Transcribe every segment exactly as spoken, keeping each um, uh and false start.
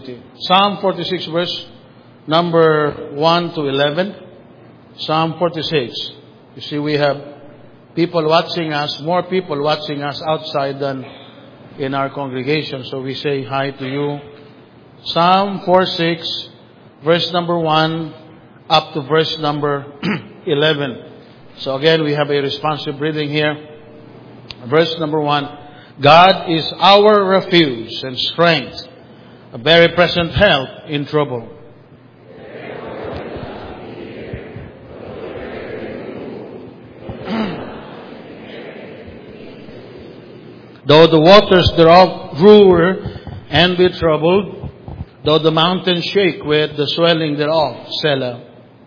Psalm forty-six, verse number one to eleven. Psalm forty-six. You see, we have people watching us, more people watching us outside than in our congregation. So we say hi to you. Psalm forty-six, verse number one up to verse number eleven. So again, we have a responsive reading here. Verse number one. God is our refuge and strength, a very present help in trouble. Though the waters thereof roar and be troubled, though the mountains shake with the swelling thereof, Selah.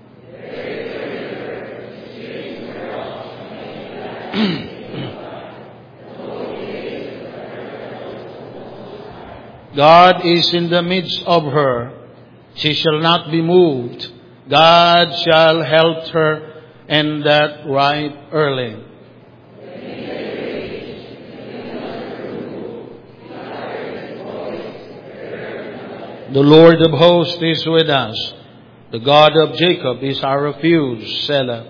God is in the midst of her. She shall not be moved. God shall help her, and that right early. The Lord of hosts is with us. The God of Jacob is our refuge. Selah.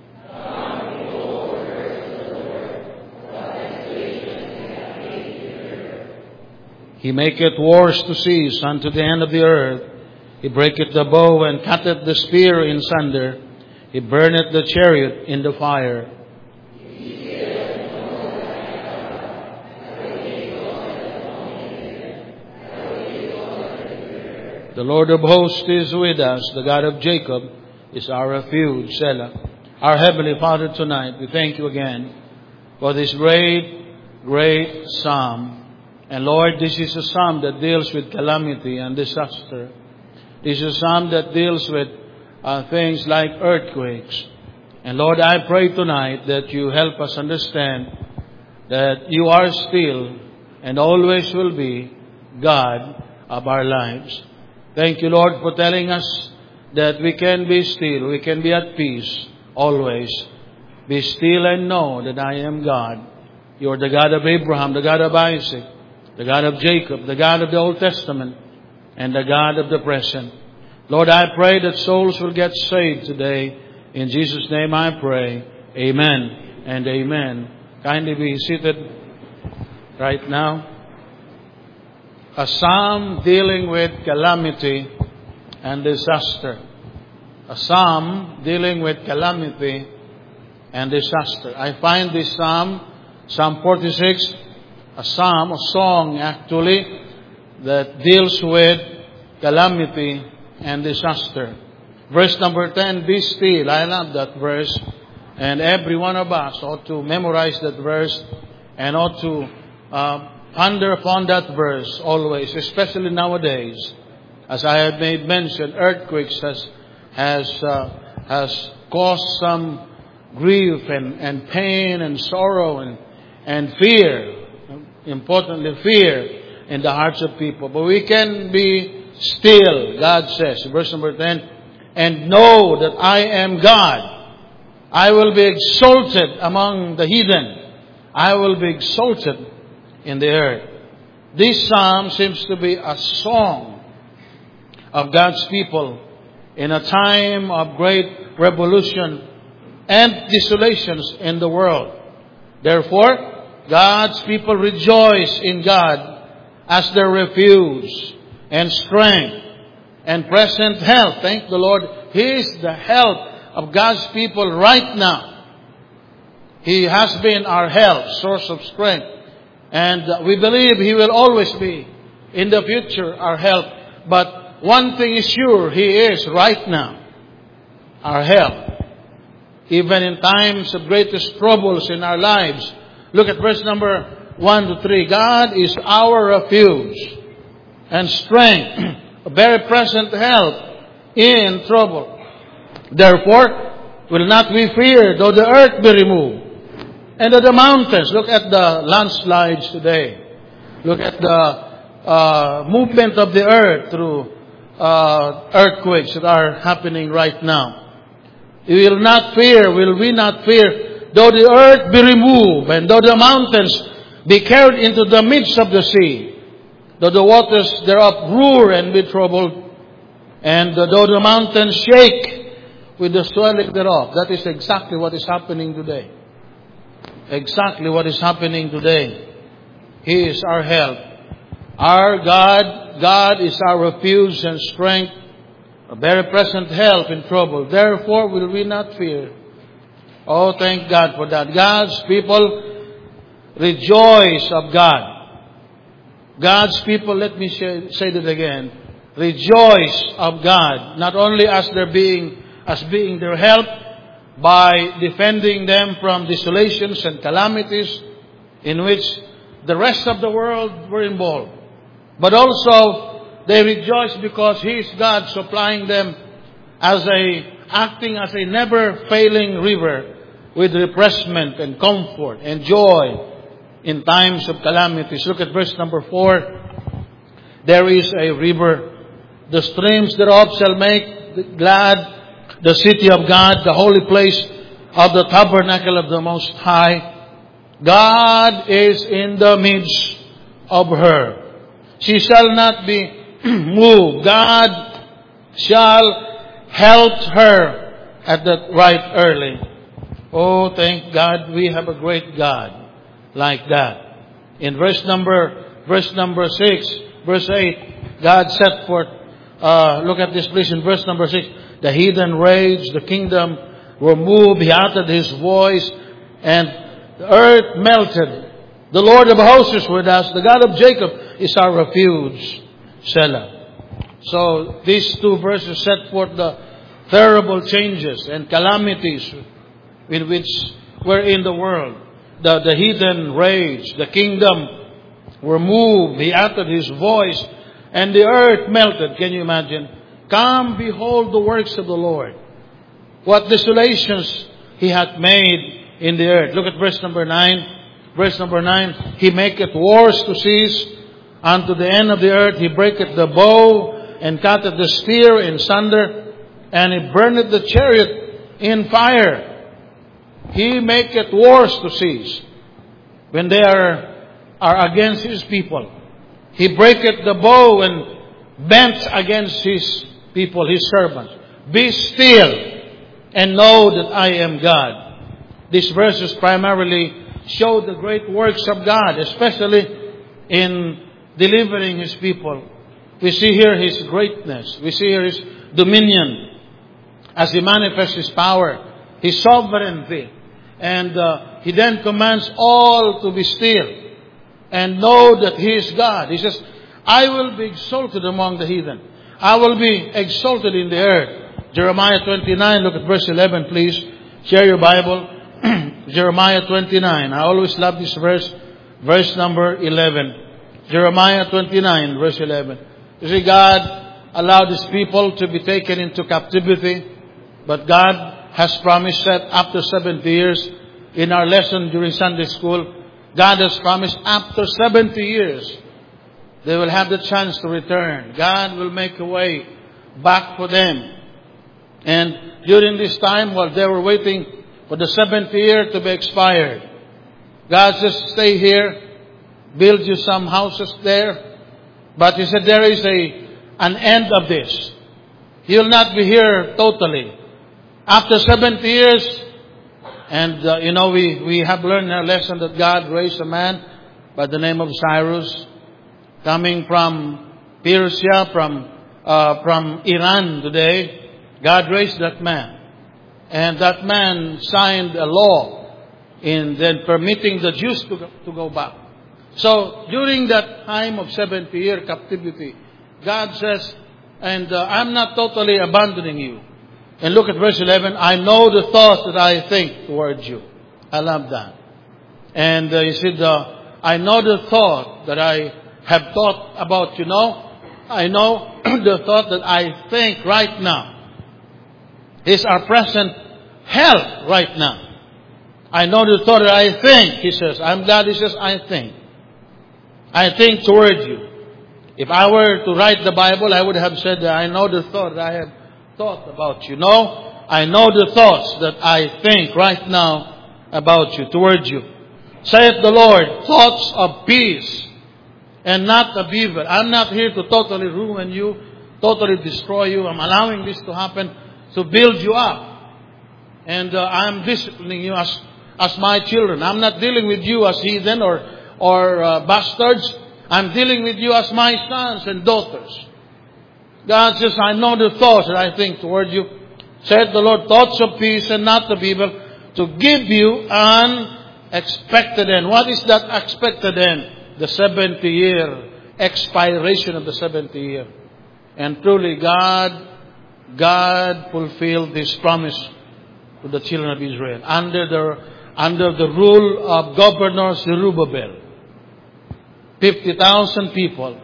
He maketh wars to cease unto the end of the earth. He breaketh the bow and cutteth the spear in sunder. He burneth the chariot in the fire. The Lord of hosts is with us. The God of Jacob is our refuge. Selah. Our Heavenly Father, tonight we thank you again for this great, great psalm. And Lord, this is a psalm that deals with calamity and disaster. This is a psalm that deals with uh, things like earthquakes. And Lord, I pray tonight that you help us understand that you are still and always will be God of our lives. Thank you, Lord, for telling us that we can be still, we can be at peace always. Be still and know that I am God. You are the God of Abraham, the God of Isaac, the God of Jacob, the God of the Old Testament, and the God of the present. Lord, I pray that souls will get saved today. In Jesus' name I pray. Amen and amen. Kindly be seated right now. A psalm dealing with calamity and disaster. A psalm dealing with calamity and disaster. I find this psalm, Psalm forty-six, a psalm, a song actually, that deals with calamity and disaster. Verse number ten, be still. I love that verse. And every one of us ought to memorize that verse and ought to uh, ponder upon that verse always, especially nowadays. As I have made mention, earthquakes has has uh, has caused some grief and, and pain and sorrow and, and fear. Importantly, fear in the hearts of people. But we can be still, God says, verse number ten, and know that I am God. I will be exalted among the heathen. I will be exalted in the earth. This psalm seems to be a song of God's people in a time of great revolution and desolations in the world. Therefore, God's people rejoice in God as their refuge and strength and present help. Thank the Lord. He is the help of God's people right now. He has been our help, source of strength. And we believe He will always be in the future our help. But one thing is sure, He is right now our help. Even in times of greatest troubles in our lives. Look at verse number one to three. God is our refuge and strength, a very present help in trouble. Therefore, will not we fear, though the earth be removed, and though the mountains. Look at the landslides today. Look at the uh, movement of the earth through uh, earthquakes that are happening right now. We will not fear, will we not fear, though the earth be removed, and though the mountains be carried into the midst of the sea. though the waters thereof roar and be troubled, and though the mountains shake with the swelling thereof. That is exactly what is happening today. Exactly what is happening today. He is our help. Our God, God is our refuge and strength, a very present help in trouble. Therefore will we not fear. Oh, thank God for that. God's people rejoice of God. God's people, let me say, say that again, rejoice of God, not only as their being, as being their help, by defending them from desolations and calamities in which the rest of the world were involved, but also they rejoice because He is God supplying them as a, acting as a never failing river with refreshment and comfort and joy in times of calamities. Look at verse number four. There is a river. The streams thereof shall make glad the city of God, the holy place of the tabernacle of the Most High. God is in the midst of her. She shall not be moved. God shall help her at the right early. Oh, thank God we have a great God like that. In verse number, verse number six, verse eight, God set forth, uh, look at this please in verse number six. The heathen raged, the kingdom were moved, He uttered His voice, and the earth melted. The Lord of hosts is with us, the God of Jacob is our refuge. Selah. So these two verses set forth the terrible changes and calamities in which were in the world. The, the heathen raged, the kingdom were moved, He uttered His voice, and the earth melted. Can you imagine? Come, behold the works of the Lord. What desolations He hath made in the earth. Look at verse number nine. Verse number nine. He maketh wars to cease unto the end of the earth. He breaketh the bow and cutteth the spear in sunder. And He burneth the chariot in fire. He maketh wars to cease when they are, are against His people. He breaketh the bow and bent against His people, His servants. Be still and know that I am God. These verses primarily show the great works of God, especially in delivering His people. We see here His greatness. We see here His dominion as He manifests His power, His sovereignty. And uh, He then commands all to be still and know that He is God. He says, I will be exalted among the heathen. I will be exalted in the earth. Jeremiah twenty-nine, look at verse eleven, please. Share your Bible. Jeremiah twenty-nine. I always love this verse. Verse number eleven. Jeremiah twenty-nine, verse eleven. You see, God allowed His people to be taken into captivity. But God has promised that after seventy years, in our lesson during Sunday school, God has promised after seventy years, they will have the chance to return. God will make a way back for them. And during this time, while they were waiting for the seventh year to be expired, God says, stay here, build you some houses there. But He said, there is a an end of this. You'll not be here totally. After seventy years, and uh, you know, we, we have learned our lesson that God raised a man by the name of Cyrus, coming from Persia, from uh, from Iran today. God raised that man. And that man signed a law in then permitting the Jews to go, to go back. So during that time of seventy year captivity, God says, and uh, I'm not totally abandoning you. And look at verse eleven. I know the thoughts that I think towards you. I love that. And uh, he said, uh, I know the thought that I have thought about you. Know, I know the thought that I think right now is our present help right now. I know the thought that I think, he says. I'm glad he says, I think. I think toward you. If I were to write the Bible, I would have said that I know the thought that I have thought about you. No, I know the thoughts that I think right now about you, toward you. Saith the Lord, thoughts of peace and not of evil. I'm not here to totally ruin you, totally destroy you. I'm allowing this to happen to build you up. And uh, I'm disciplining you as, as my children. I'm not dealing with you as heathen or, or uh, bastards. I'm dealing with you as my sons and daughters. God says, I know the thoughts that I think toward you. Said the Lord, thoughts of peace and not of evil, to give you an expected end. What is that expected end? The seventy year expiration of the seventy year. And truly God, God fulfilled this promise to the children of Israel under the, under the rule of Governor Zerubbabel. fifty thousand people,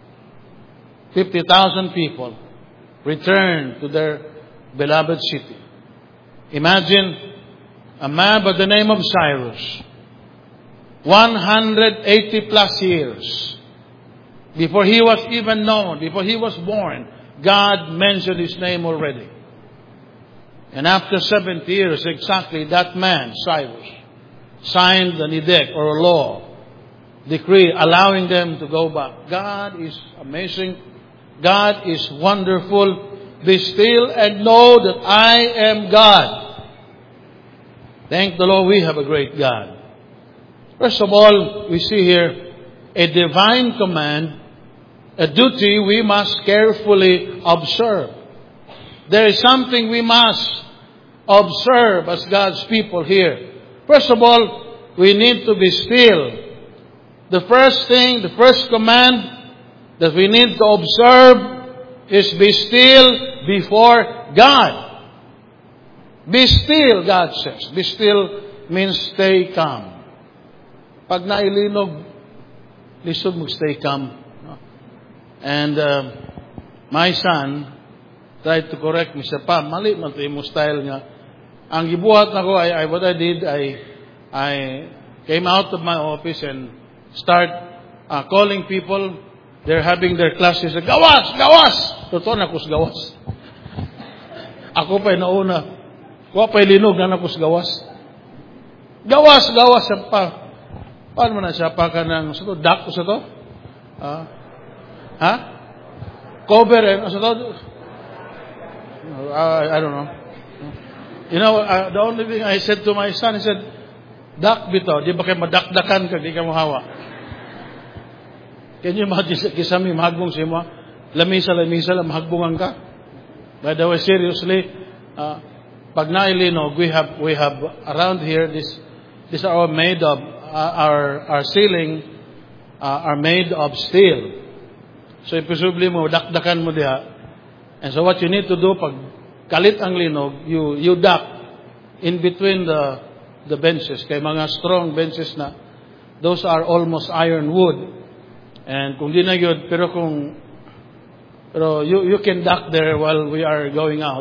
fifty thousand people returned to their beloved city. Imagine a man by the name of Cyrus, one hundred eighty plus years before he was even known, before he was born, God mentioned his name already. And after seventy years, exactly that man, Cyrus, signed an edict or a law, decree allowing them to go back. God is amazing. God is wonderful. Be still and know that I am God. Thank the Lord, we have a great God. First of all, we see here a divine command, a duty we must carefully observe. There is something we must observe as God's people here. First of all, we need to be still. The first thing, the first command that we need to observe is be still before God. Be still, God says. Be still means stay calm. Pag nailinog, lisod mo stay calm. And uh, my son tried to correct me. Said, pa, mali man ito yung style nga. Ang gibuhat na ko, I, I, what I did, I, I came out of my office and start uh, calling people. They're having their classes. Gawas! Gawas! Totoo na kus gawas. Ako pa'y nauna. Kuha pa'y linog na nakus gawas. Gawas! Gawas! Pa. Paano mo na siya? Pa ka ng, sa to, duck ko sa to? Ah. Ha? Cover and, sa to? Uh, I don't know. You know, uh, the only thing I said to my son, I said, duck bito, di ba kayo madakdakan ka, di ka mahawa. Can you imagine, kisami, mahagbong siya mo, lamisa, lamisa, mahagbongan ka. By the way, seriously, uh, pag nailinog, we have, we have around here, this, these are all made of, uh, our, our ceiling, uh, are made of steel. So, presumably mo, dakdakan mo diha. And so what you need to do, pag kalit ang linog, you, you duck in between the, the benches. Kaya mga strong benches na, those are almost iron wood. And kung di na yun, pero kung, pero you, you can duck there while we are going out.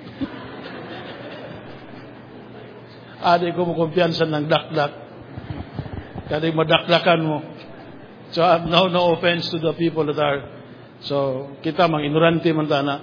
Adi ko mo kumpiyansa ng duck-duck. Kaya madakdakan mo. So, uh, no, no offense to the people that are, so, kita mang ignorante man tana.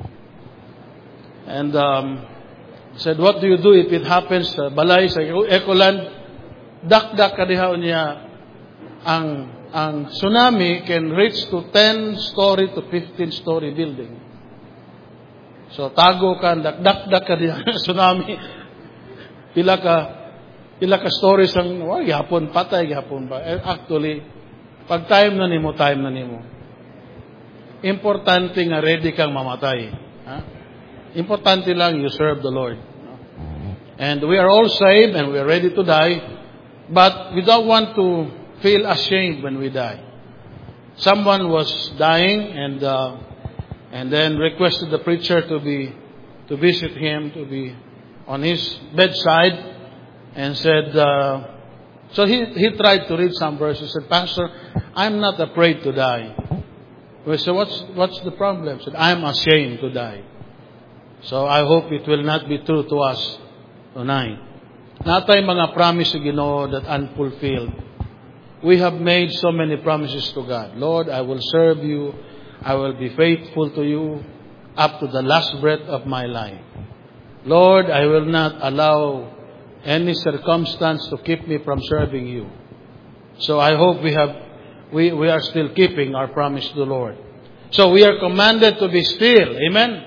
And, um, said, what do you do if it happens sa balay, sa Ecoland? Dak-dak kadihaon niya. Ang, ang tsunami can reach to ten-story to fifteen-story building. So, tago ka, dak-dak kadihaon tsunami. Pila ka, pila ka stories ang, well, gihapon patay, gihapon ba? Actually, pag time na nimo, time na nimo. Importante nga ready kang mamatay. Ha? Importante lang you serve the Lord. And we are all saved and we are ready to die, but we don't want to feel ashamed when we die. Someone was dying and uh, and then requested the preacher to be to visit him, to be on his bedside, and said, uh, so he he tried to read some verses. He said, Pastor, I'm not afraid to die. We said, what's what's the problem? He said, I'm ashamed to die. So I hope it will not be true to us tonight. Natay mga promise to Ginoo that unfulfilled. We have made so many promises to God. Lord, I will serve you. I will be faithful to you up to the last breath of my life. Lord, I will not allow any circumstance to keep me from serving you. So I hope we have we, we are still keeping our promise to the Lord. So we are commanded to be still. Amen?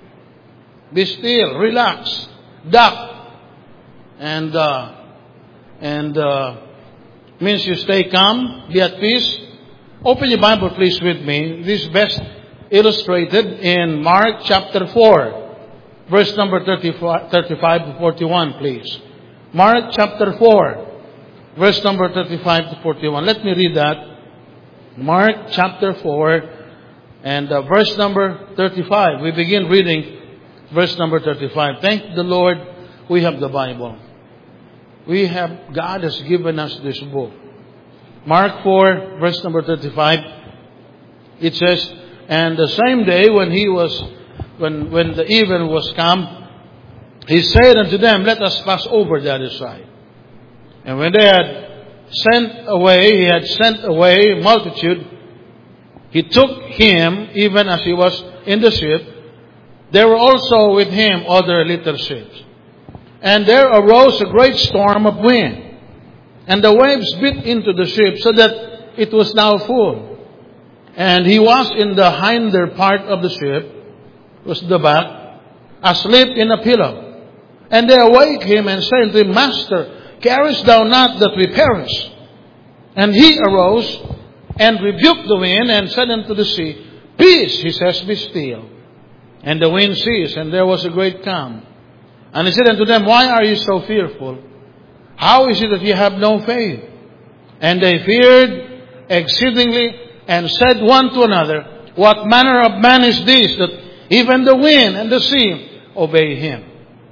Be still. Relax. Duck. And, uh, and, uh, means you stay calm, be at peace. Open your Bible, please, with me. This is best illustrated in Mark chapter four, verse number thirty-five to forty-one, please. Mark chapter four, verse number thirty-five to forty-one. Let me read that. Mark chapter four and uh, verse number thirty-five. We begin reading verse number thirty-five. Thank the Lord we have the Bible. We have, God has given us this book. Mark four, verse number thirty-five. It says, and the same day when he was, when, when the even was come, he said unto them, let us pass over the other side. And when they had sent away, he had sent away multitude, he took him, even as he was in the ship. There were also with him other little ships. And there arose a great storm of wind, and the waves beat into the ship, so that it was now full. And he was in the hinder part of the ship, was the back, asleep in a pillow. And they awake him and say unto him, Master, carest thou not that we perish? And he arose and rebuked the wind and said unto the sea, Peace, he says, be still. And the wind ceased, and there was a great calm. And he said unto them, Why are you so fearful? How is it that you have no faith? And they feared exceedingly, and said one to another, What manner of man is this, that even the wind and the sea obey him?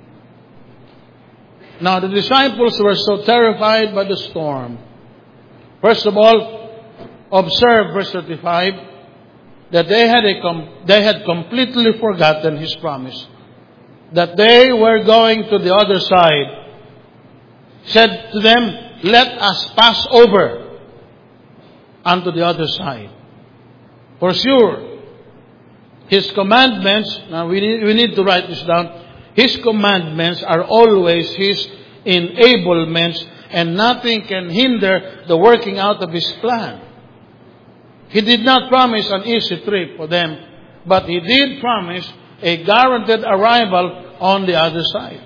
Now the disciples were so terrified by the storm. First of all, observe verse thirty-five, that they had, a com- they had completely forgotten his promise. That they were going to the other side. Said to them, let us pass over unto the other side. For sure, His commandments, now we need, we need to write this down. His commandments are always His enablements, and nothing can hinder the working out of His plan. He did not promise an easy trip for them, but He did promise a guaranteed arrival on the other side.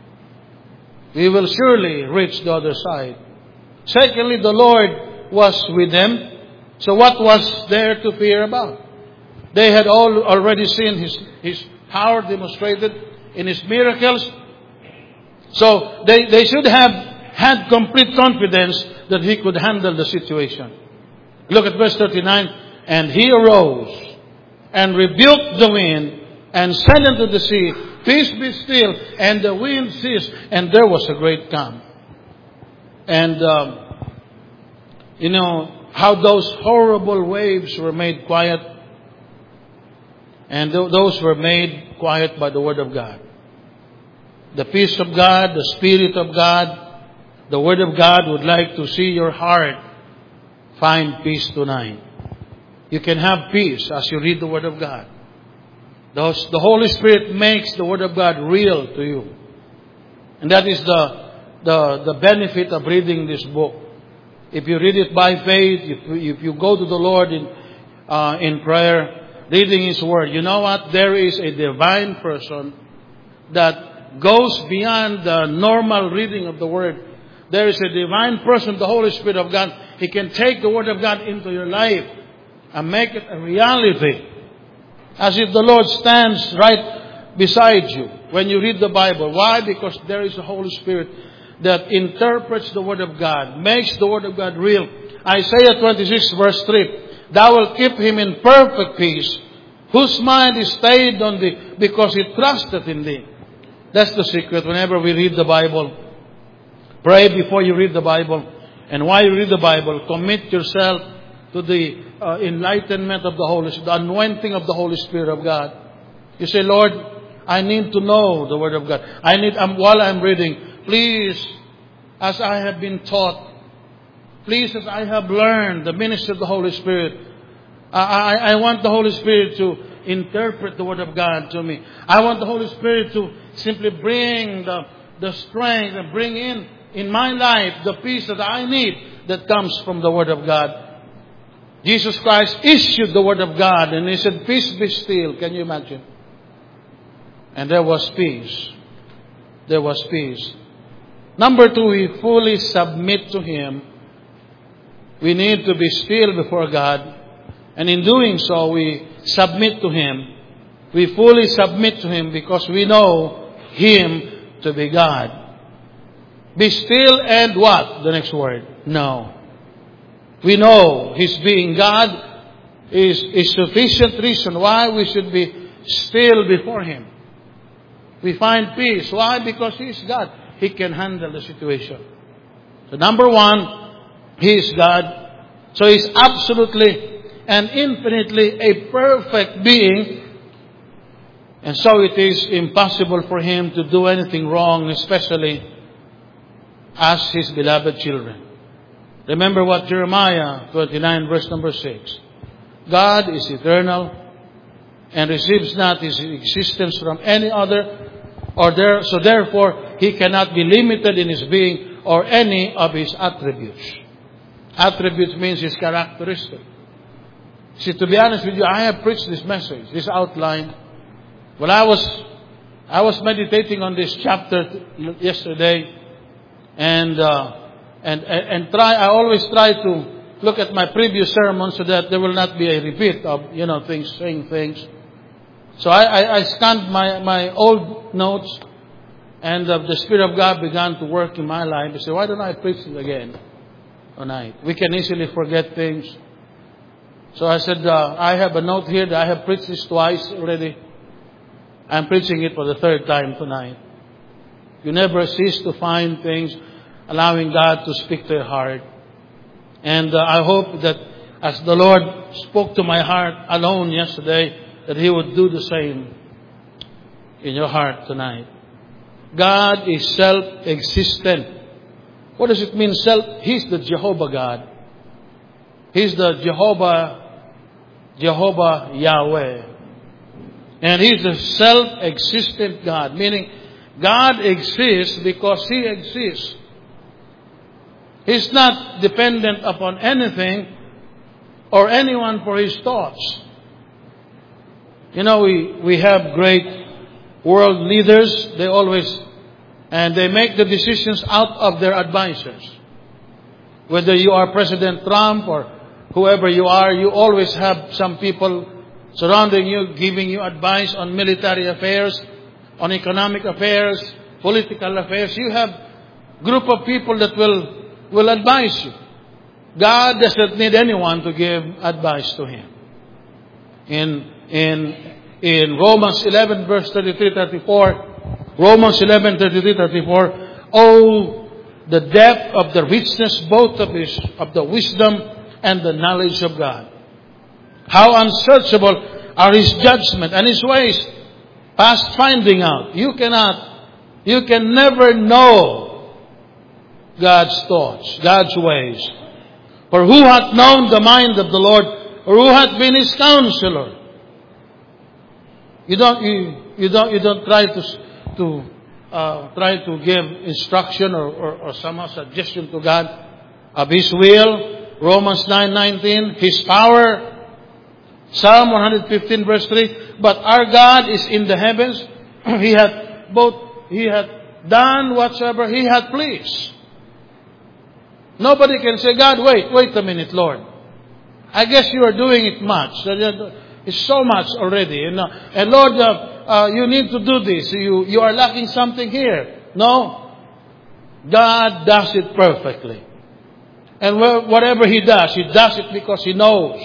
We will surely reach the other side. Secondly, the Lord was with them. So what was there to fear about? They had all already seen His, His power demonstrated in His miracles. So they, they should have had complete confidence that He could handle the situation. Look at verse thirty-nine. And He arose and rebuked the wind and said unto the sea, Peace, be still. And the wind ceased, and there was a great calm. And, um, you know, how those horrible waves were made quiet. And th- those were made quiet by the Word of God. The peace of God, the Spirit of God, the Word of God would like to see your heart find peace tonight. You can have peace as you read the Word of God. Those, the Holy Spirit makes the Word of God real to you. And that is the, the, the benefit of reading this book. If you read it by faith, if, if you go to the Lord in, uh, in prayer, reading His Word, you know what? There is a divine person that goes beyond the normal reading of the Word. There is a divine person, the Holy Spirit of God. He can take the Word of God into your life and make it a reality. As if the Lord stands right beside you when you read the Bible. Why? Because there is a Holy Spirit that interprets the Word of God, makes the Word of God real. Isaiah twenty-six verse three, Thou wilt keep him in perfect peace, whose mind is stayed on Thee, because he trusteth in Thee. That's the secret. Whenever we read the Bible, pray before you read the Bible. And while you read the Bible, commit yourself to the uh, enlightenment of the Holy Spirit, the anointing of the Holy Spirit of God. You say, Lord, I need to know the Word of God. I need, um, while I'm reading, please, as I have been taught, please, as I have learned the ministry of the Holy Spirit, I, I, I want the Holy Spirit to interpret the Word of God to me. I want the Holy Spirit to simply bring the, the strength and bring in, in my life, the peace that I need that comes from the Word of God. Jesus Christ issued the Word of God and He said, peace be still. Can you imagine? And there was peace. There was peace. Number two, we fully submit to Him. We need to be still before God. And in doing so, we submit to Him. We fully submit to Him because we know Him to be God. Be still and what? The next word. No. We know His being God is, is sufficient reason why we should be still before Him. We find peace. Why? Because He is God. He can handle the situation. So number one, He is God. So He is absolutely and infinitely a perfect being. And so it is impossible for Him to do anything wrong, especially as His beloved children. Remember what Jeremiah twenty-nine verse number six. God is eternal and receives not His existence from any other, or there, so therefore He cannot be limited in His being or any of His attributes. Attributes means His characteristic. See, to be honest with you, I have preached this message, this outline. When I was, I was meditating on this chapter yesterday, and uh, and and, and try. I always try to look at my previous sermons so that there will not be a repeat of you know things, saying things. So I, I, I scanned my, my old notes, and uh, the Spirit of God began to work in my life. I said, why don't I preach it again tonight? We can easily forget things. So I said, uh, I have a note here that I have preached this twice already. I'm preaching it for the third time tonight. You never cease to find things, allowing God to speak to your heart. And uh, I hope that as the Lord spoke to my heart alone yesterday, that He would do the same in your heart tonight. God is self-existent. What does it mean, self? He's the Jehovah God. He's the Jehovah, Jehovah Yahweh. And He's the self-existent God, meaning God exists because He exists. He's not dependent upon anything or anyone for His thoughts. You know, we, we have great world leaders. They always, and they make the decisions out of their advisors. Whether you are President Trump or whoever you are, you always have some people surrounding you, giving you advice on military affairs, on economic affairs, political affairs. You have a group of people that will, will advise you. God doesn't need anyone to give advice to Him. In In in Romans eleven verse thirty-three thirty-four, Romans eleven thirty-three thirty-four, oh, the depth of the richness both of his of the wisdom and the knowledge of God. How unsearchable are His judgment and His ways, past finding out. You cannot, you can never know God's thoughts, God's ways. For who hath known the mind of the Lord, or who hath been His counselor? You don't, you, you don't, you don't try to, to, uh, try to give instruction or, or, or somehow suggestion to God of His will. Romans nine nineteen, His power. Psalm one fifteen verse three, but our God is in the heavens. He hath both, He hath done whatsoever He hath pleased. Nobody can say, God, wait, wait a minute, Lord. I guess you are doing it much. It's so much already. You know? And Lord, uh, uh, you need to do this. You, you are lacking something here. No. God does it perfectly. And whatever He does, He does it because He knows.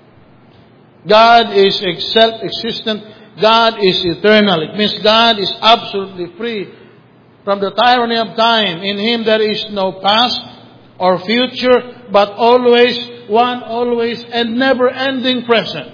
God is self-existent. God is eternal. It means God is absolutely free from the tyranny of time. In Him there is no past or future, but always one, always, and never-ending present.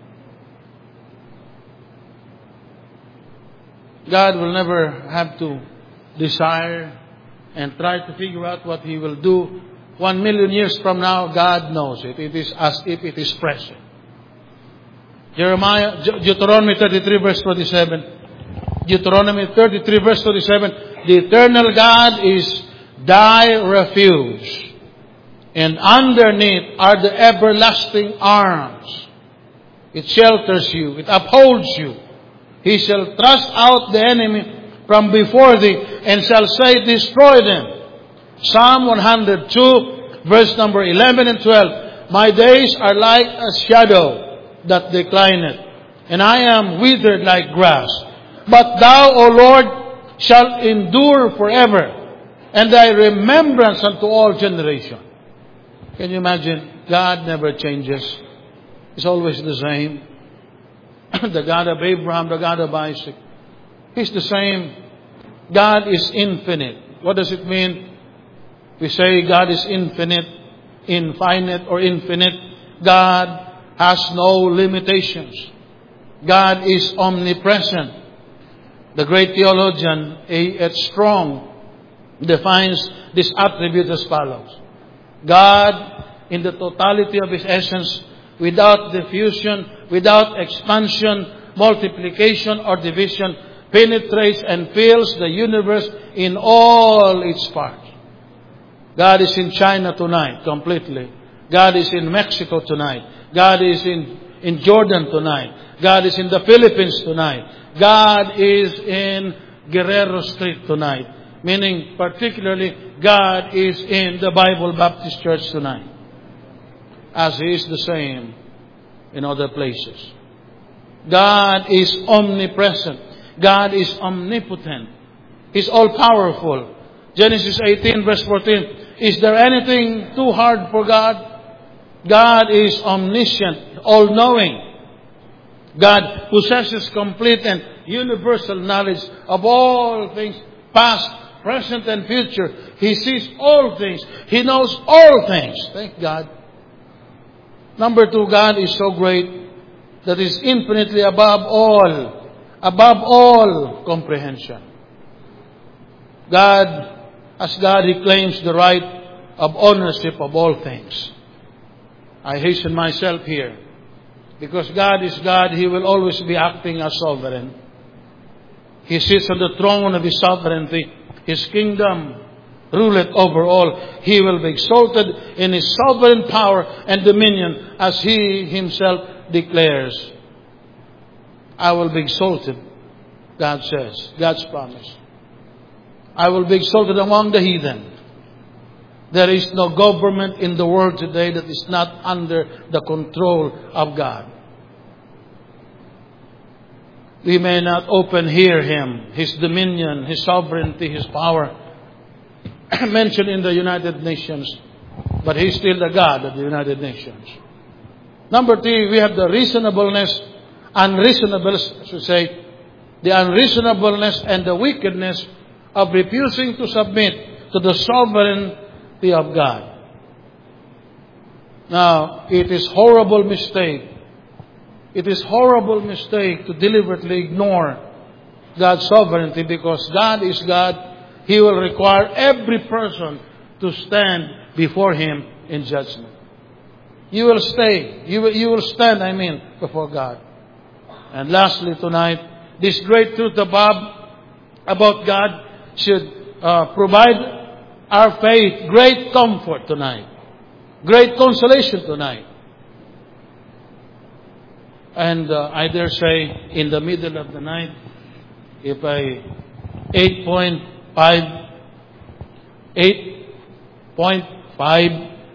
God will never have to desire and try to figure out what He will do. One million years from now, God knows it. It is as if it is present. Jeremiah, Deuteronomy thirty-three verse twenty-seven. Deuteronomy thirty-three verse twenty-seven. The eternal God is thy refuge. And underneath are the everlasting arms. It shelters you. It upholds you. He shall thrust out the enemy from before thee and shall say, destroy them. Psalm one hundred two, verse number eleven and twelve. My days are like a shadow that declineth, and I am withered like grass. But thou, O Lord, shalt endure forever, and thy remembrance unto all generations. Can you imagine? God never changes. He's always the same. The God of Abraham, the God of Isaac. He's the same. God is infinite. What does it mean? We say God is infinite, infinite, or infinite. God has no limitations. God is omnipresent. The great theologian A H Strong defines this attribute as follows. God, in the totality of His essence, without diffusion, without expansion, multiplication, or division, penetrates and fills the universe in all its parts. God is in China tonight, completely. God is in Mexico tonight. God is in, in Jordan tonight. God is in the Philippines tonight. God is in Guerrero Street tonight. Meaning, particularly, God is in the Bible Baptist Church tonight. As He is the same in other places. God is omnipresent. God is omnipotent. He's all-powerful. Genesis eighteen, verse fourteen. Is there anything too hard for God? God is omniscient, all-knowing. God possesses complete and universal knowledge of all things, past, present, and future. He sees all things. He knows all things. Thank God. Number two, God is so great that He is infinitely above all, above all comprehension. God, as God, He claims the right of ownership of all things. I hasten myself here. Because God is God, He will always be acting as sovereign. He sits on the throne of His sovereignty. His kingdom ruleth over all. He will be exalted in His sovereign power and dominion as He Himself declares. I will be exalted, God says. God's promise. I will be exalted among the heathen. There is no government in the world today that is not under the control of God. We may not open hear Him, His dominion, His sovereignty, His power mentioned in the United Nations, but He's still the God of the United Nations. Number three, we have the reasonableness, unreasonableness, I should say, the unreasonableness and the wickedness of refusing to submit to the sovereignty of God. Now, it is horrible mistake. It is horrible mistake to deliberately ignore God's sovereignty, because God is God. He will require every person to stand before Him in judgment. You will stay. You will, you will stand, I mean, before God. And lastly tonight, this great truth about, about God should uh, provide our faith great comfort tonight. Great consolation tonight. And uh, I dare say, in the middle of the night, if I eight point five, eight point five,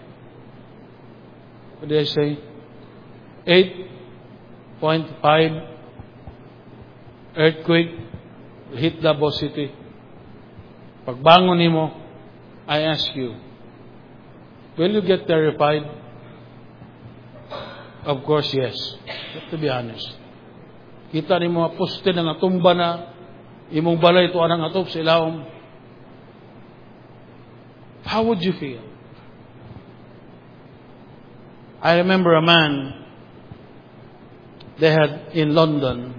what did I say? eight point five earthquake hit Davao City. Pagbangon nimo, I ask you, will you get terrified? Of course, yes. To be honest. Kita ni mga poste na natumba na, imong balay ito anang atop sa ilawom. How would you feel? I remember a man, they had in London,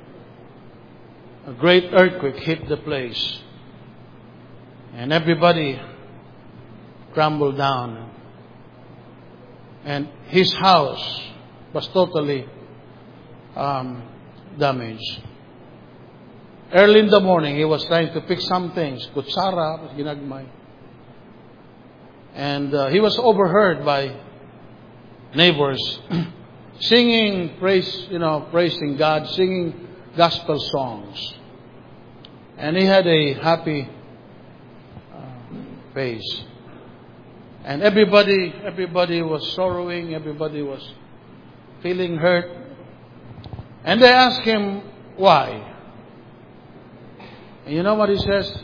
a great earthquake hit the place. And everybody crumbled down. And his house was totally um, damaged. Early in the morning, he was trying to pick some things. Kutsara, ginagmay. And uh, he was overheard by neighbors singing praise, you know, praising God, singing gospel songs. And he had a happy uh, face. And everybody, everybody was sorrowing, everybody was feeling hurt. And they asked him why. And you know what he says?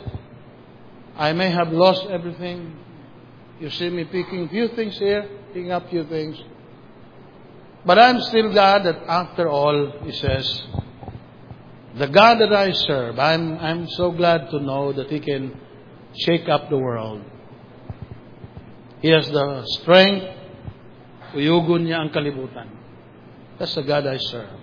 I may have lost everything. You see me picking a few things here, picking up a few things. But I'm still glad that after all, he says, the God that I serve, I'm, I'm so glad to know that He can shake up the world. He has the strength, uyugon niya ang kalibutan. That's the God I serve.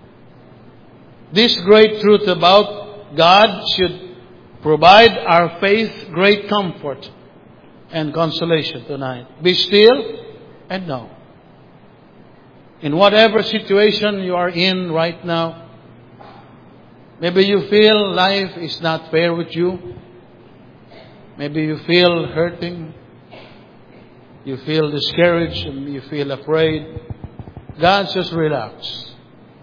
This great truth about God should provide our faith great comfort and consolation tonight. Be still and know. In whatever situation you are in right now, maybe you feel life is not fair with you. Maybe you feel hurting. You feel discouraged and you feel afraid. God says, relax.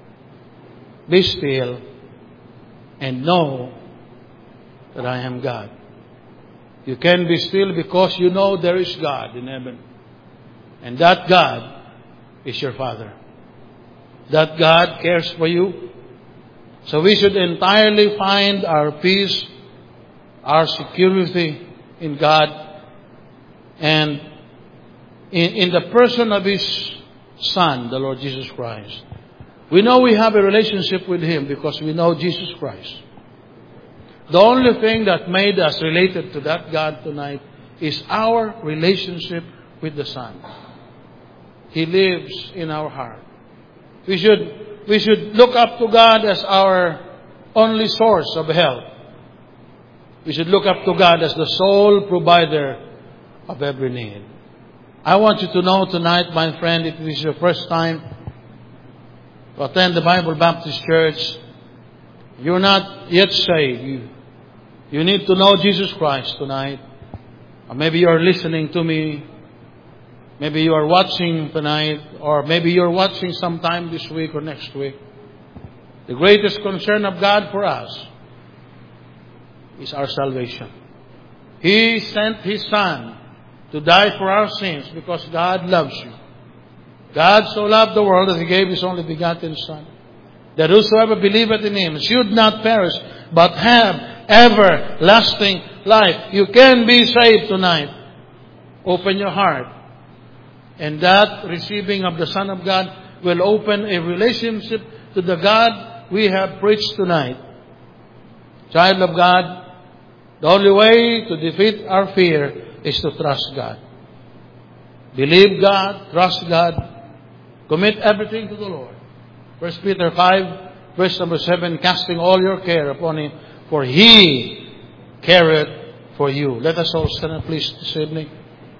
Be still and know that I am God. You can be still because you know there is God in heaven. And that God is your Father. That God cares for you. So we should entirely find our peace, our security in God, and in, in the person of His Son, the Lord Jesus Christ. We know we have a relationship with Him because we know Jesus Christ. The only thing that made us related to that God tonight is our relationship with the Son. He lives in our heart. We should, we should look up to God as our only source of help. We should look up to God as the sole provider of every need. I want you to know tonight, my friend, if this is your first time to attend the Bible Baptist Church, you're not yet saved. You, you need to know Jesus Christ tonight. Or maybe you're listening to me. Maybe you are watching tonight, or maybe you're watching sometime this week or next week. The greatest concern of God for us is our salvation. He sent His Son to die for our sins because God loves you. God so loved the world that He gave His only begotten Son, that whosoever believeth in Him should not perish, but have everlasting life. You can be saved tonight. Open your heart. And that receiving of the Son of God will open a relationship to the God we have preached tonight. Child of God, the only way to defeat our fear is to trust God. Believe God, trust God, commit everything to the Lord. First Peter five, verse number seven, casting all your care upon Him, for He careth for you. Let us all stand, please, this evening.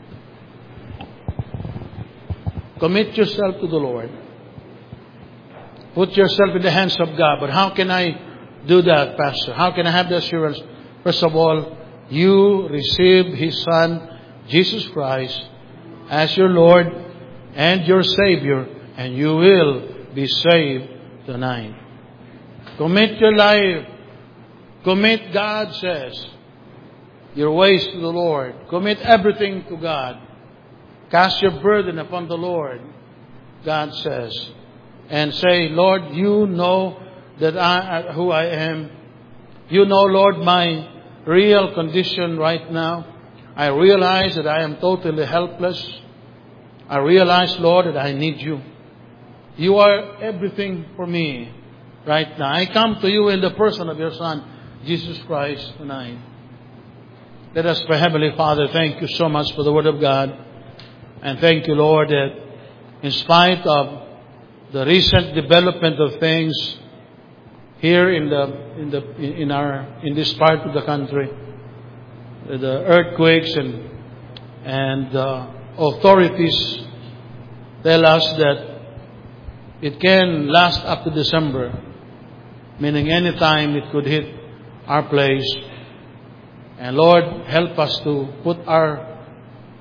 Commit yourself to the Lord. Put yourself in the hands of God. But how can I do that, Pastor? How can I have the assurance? First of all, you receive His Son, Jesus Christ, as your Lord and your Savior, and you will be saved tonight. Commit your life. Commit, God says, your ways to the Lord. Commit everything to God. Cast your burden upon the Lord, God says. And say, Lord, you know that I, who I am. You know, Lord, my real condition right now. I realize that I am totally helpless. I realize, Lord, that I need you. You are everything for me right now. I come to you in the person of your Son, Jesus Christ, tonight. Let us pray. Heavenly Father, thank you so much for the Word of God. And thank you, Lord, that in spite of the recent development of things here in the in the in our in this part of the country, the earthquakes and and uh, authorities tell us that it can last up to December, meaning any time it could hit our place. And Lord, help us to put our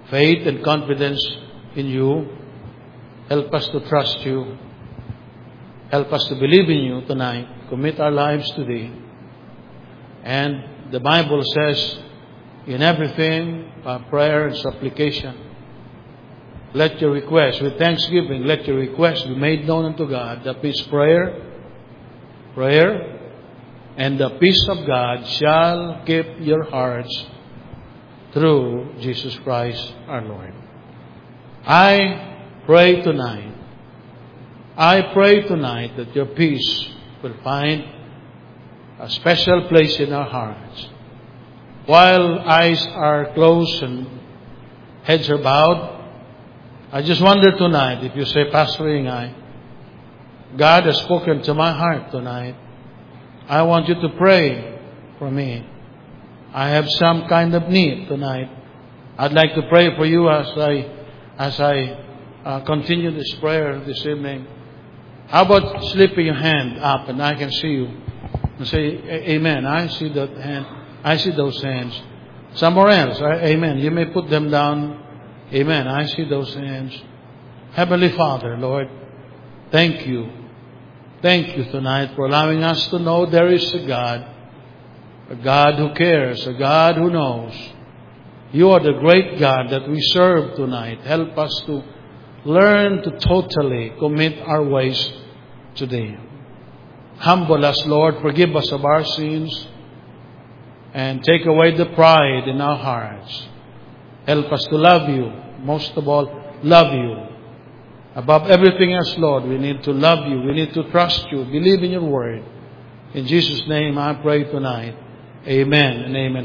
faith and confidence in you. Help us to trust you. Help us to believe in you tonight. Commit our lives to Thee. And the Bible says, in everything, by prayer and supplication, let your request, with thanksgiving, let your request be made known unto God. That is prayer, prayer, and the peace of God shall keep your hearts through Jesus Christ our Lord. I pray tonight, I pray tonight that your peace will find a special place in our hearts. While eyes are closed and heads are bowed, I just wonder tonight if you say, Pastor Ingay, God has spoken to my heart tonight. I want you to pray for me. I have some kind of need tonight. I'd like to pray for you as I as I uh, continue this prayer this evening. How about slipping your hand up and I can see you and say, Amen. I see that hand. I see those hands. Somewhere else, Amen. You may put them down. Amen. I see those hands. Heavenly Father, Lord, thank you. Thank you tonight for allowing us to know there is a God. A God who cares. A God who knows. You are the great God that we serve tonight. Help us to learn to totally commit our ways to Thee. Humble us, Lord. Forgive us of our sins. And take away the pride in our hearts. Help us to love you. Most of all, love you. Above everything else, Lord, we need to love you. We need to trust you. Believe in your word. In Jesus' name I pray tonight. Amen and amen.